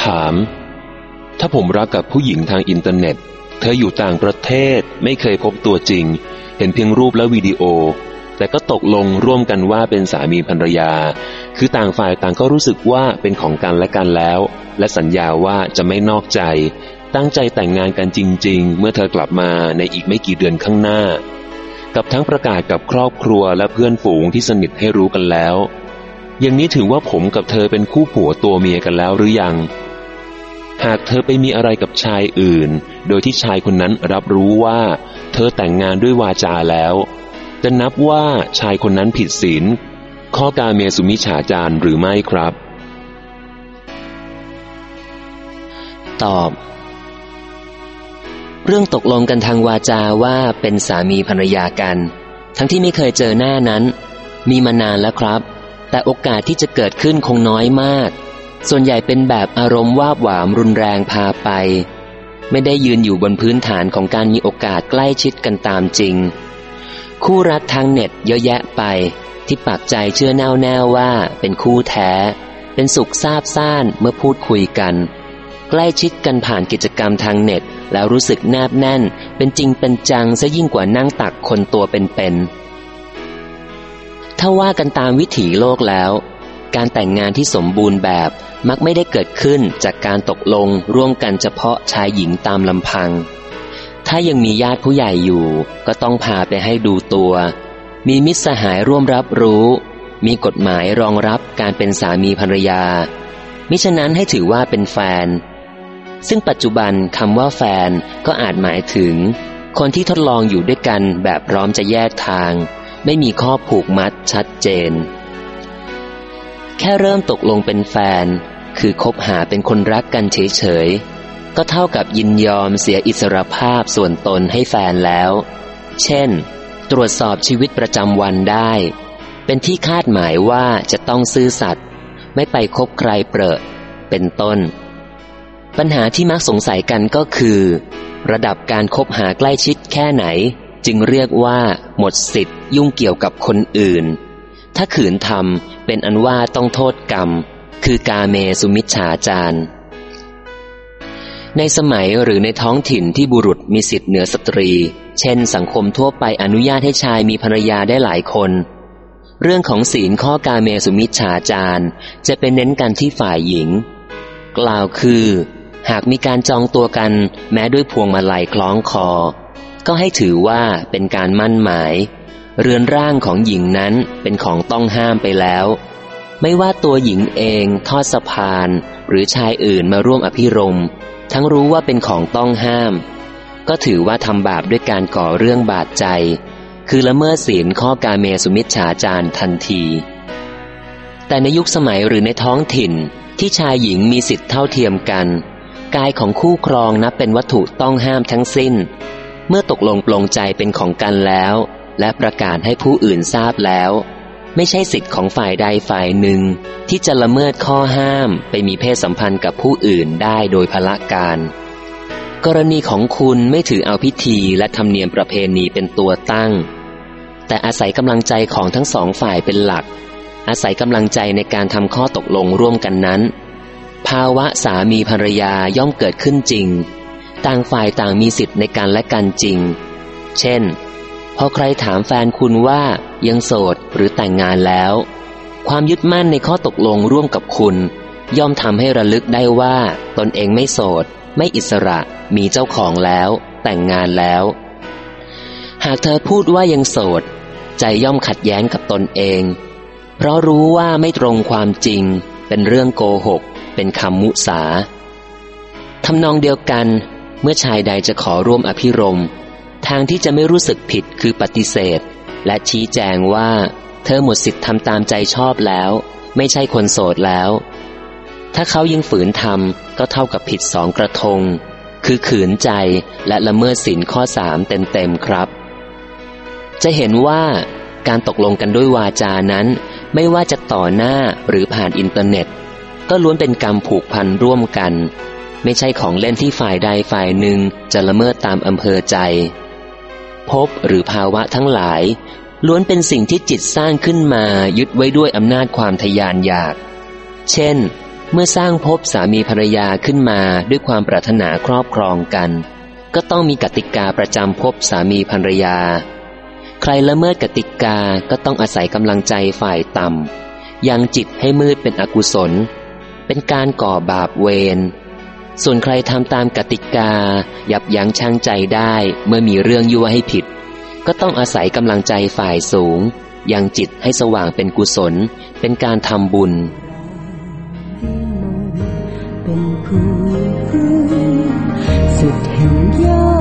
ถามถ้าผมรักกับผู้หญิงทางอินเทอร์เน็ตเธออยู่ต่างประเทศไม่เคยพบตัวจริงเห็นเพียงรูปและวิดีโอแต่ก็ตกลงร่วมกันว่าเป็นสามีภรรยาคือต่างฝ่ายต่างก็รู้สึกว่าเป็นของกันและกันแล้วและสัญญาว่าจะไม่นอกใจตั้งใจแต่งงานกันจริงๆเมื่อเธอกลับมาในอีกไม่กี่เดือนข้างหน้ากับทั้งประกาศกับครอบครัวและเพื่อนฝูงที่สนิทให้รู้กันแล้วอย่างนี้ถือว่าผมกับเธอเป็นคู่ผัวตัวเมียกันแล้วหรือยังหากเธอไปมีอะไรกับชายอื่นโดยที่ชายคนนั้นรับรู้ว่าเธอแต่งงานด้วยวาจาแล้วจะนับว่าชายคนนั้นผิดศีลข้อกาเมสุมิจฉาจารหรือไม่ครับตอบเรื่องตกลงกันทางวาจาว่าเป็นสามีภรรยากันทั้งที่ไม่เคยเจอหน้านั้นมีมานานแล้วครับแต่โอกาสที่จะเกิดขึ้นคงน้อยมากส่วนใหญ่เป็นแบบอารมณ์วาบหวามรุนแรงพาไปไม่ได้ยืนอยู่บนพื้นฐานของการมีโอกาสใกล้ชิดกันตามจริงคู่รักทางเน็ตเยอะแยะไปที่ปักใจเชื่อแน่วว่าเป็นคู่แท้เป็นสุขซาบซ่านเมื่อพูดคุยกันใกล้ชิดกันผ่านกิจกรรมทางเน็ตแล้วรู้สึกแนบแน่นเป็นจริงเป็นจังซะยิ่งกว่านั่งตักคนตัวเป็นๆถ้าว่ากันตามวิถีโลกแล้วการแต่งงานที่สมบูรณ์แบบมักไม่ได้เกิดขึ้นจากการตกลงร่วมกันเฉพาะชายหญิงตามลำพังถ้ายังมีญาติผู้ใหญ่อยู่ก็ต้องพาไปให้ดูตัวมีมิตรสหายร่วมรับรู้มีกฎหมายรองรับการเป็นสามีภรรยามิฉะนั้นให้ถือว่าเป็นแฟนซึ่งปัจจุบันคำว่าแฟนก็อาจหมายถึงคนที่ทดลองอยู่ด้วยกันแบบพร้อมจะแยกทางไม่มีข้อผูกมัดชัดเจนแค่เริ่มตกลงเป็นแฟนคือคบหาเป็นคนรักกันเฉยๆก็เท่ากับยินยอมเสียอิสรภาพส่วนตนให้แฟนแล้วเช่นตรวจสอบชีวิตประจำวันได้เป็นที่คาดหมายว่าจะต้องซื่อสัตย์ไม่ไปคบใครเปรอะเป็นต้นปัญหาที่มักสงสัยกันก็คือระดับการคบหาใกล้ชิดแค่ไหนจึงเรียกว่าหมดสิทธิ์ยุ่งเกี่ยวกับคนอื่นถ้าขืนทำเป็นอันว่าต้องโทษกรรมคือกาเมสุมิจฉาจารในสมัยหรือในท้องถิ่นที่บุรุษมีสิทธิ์เหนือสตรีเช่นสังคมทั่วไปอนุญาตให้ชายมีภรรยาได้หลายคนเรื่องของศีลข้อกาเมสุมิจฉาจารจะเป็นเน้นกันที่ฝ่ายหญิงกล่าวคือหากมีการจองตัวกันแม้ด้วยพวงมาลัยคล้องคอก็ให้ถือว่าเป็นการมั่นหมายเรือนร่างของหญิงนั้นเป็นของต้องห้ามไปแล้วไม่ว่าตัวหญิงเองทอดสะพานหรือชายอื่นมาร่วมอภิรมย์ทั้งรู้ว่าเป็นของต้องห้ามก็ถือว่าทำบาปด้วยการก่อเรื่องบาดใจคือละเมิดศีลข้อกาเมสุมิจฉาจารทันทีแต่ในยุคสมัยหรือในท้องถิ่นที่ชายหญิงมีสิทธิเท่าเทียมกันกายของคู่ครองนับเป็นวัตถุต้องห้ามทั้งสิ้นเมื่อตกลงปลงใจเป็นของกันแล้วและประกาศให้ผู้อื่นทราบแล้วไม่ใช่สิทธิ์ของฝ่ายใดฝ่ายหนึ่งที่จะละเมิดข้อห้ามไปมีเพศสัมพันธ์กับผู้อื่นได้โดยพละการกรณีของคุณไม่ถือเอาพิธีและธรรมเนียมประเพณีเป็นตัวตั้งแต่อาศัยกำลังใจของทั้งสองฝ่ายเป็นหลักอาศัยกำลังใจในการทำข้อตกลงร่วมกันนั้นภาวะสามีภรรยาย่อมเกิดขึ้นจริงต่างฝ่ายต่างมีสิทธิ์ในกันและกันจริงเช่นพอใครถามแฟนคุณว่ายังโสดหรือแต่งงานแล้วความยึดมั่นในข้อตกลงร่วมกับคุณย่อมทำให้ระลึกได้ว่าตนเองไม่โสดไม่อิสระมีเจ้าของแล้วแต่งงานแล้วหากเธอพูดว่ายังโสดใจย่อมขัดแย้งกับตนเองเพราะรู้ว่าไม่ตรงความจริงเป็นเรื่องโกหกเป็นคำมุสาทำนองเดียวกันเมื่อชายใดจะขอร่วมอภิรมย์ทางที่จะไม่รู้สึกผิดคือปฏิเสธและชี้แจงว่าเธอหมดสิทธิ์ทำตามใจชอบแล้วไม่ใช่คนโสดแล้วถ้าเขายังฝืนทำก็เท่ากับผิด2 กระทงคือขืนใจและละเมิดศีลข้อ3เต็มๆครับจะเห็นว่าการตกลงกันด้วยวาจานั้นไม่ว่าจะต่อหน้าหรือผ่านอินเทอร์เน็ตก็ล้วนเป็นกรรมผูกพันร่วมกันไม่ใช่ของเล่นที่ฝ่ายใดฝ่ายหนึ่งจะละเมิดตามอำเภอใจภพหรือภาวะทั้งหลายล้วนเป็นสิ่งที่จิตสร้างขึ้นมายึดไว้ด้วยอำนาจความทะยานอยากเช่นเมื่อสร้างภพสามีภรรยาขึ้นมาด้วยความปรารถนาครอบครองกันก็ต้องมีกติกาประจำภพสามีภรรยาใครละเมิดกติกาก็ต้องอาศัยกำลังใจฝ่ายต่ำยังจิตให้มืดเป็นอกุศลเป็นการก่อบาปเวรส่วนใครทำตามกติกายับยั้งชั่งใจได้เมื่อมีเรื่องยั่วให้ผิดก็ต้องอาศัยกำลังใจฝ่ายสูงยังจิตให้สว่างเป็นกุศลเป็นการทำบุญเป็นผู้สุดแห่งยอด